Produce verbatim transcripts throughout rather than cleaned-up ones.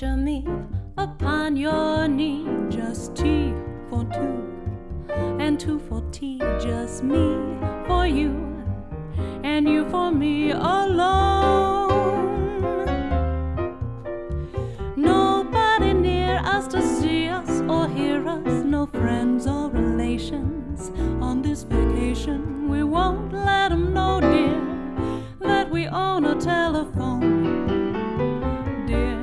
picture me upon your knee, just tea for two, and two for tea, just me for you, and you for me alone. Nobody near us to see us or hear us, no friends or relations on this vacation. We won't let them know, dear, that we own a telephone. Dear,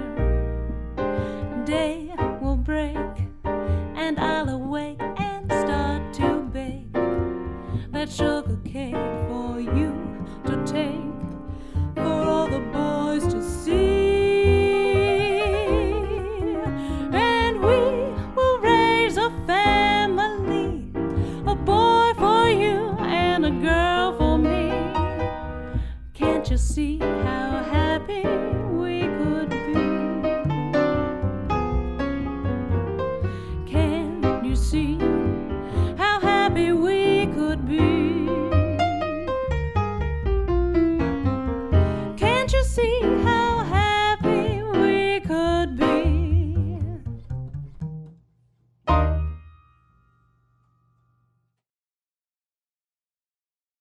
day will break and I'll awake and start to bake that sugar cake for you to take, for all the boys to see. And we will raise a family, a boy for you and a girl for me. Can't you see how happy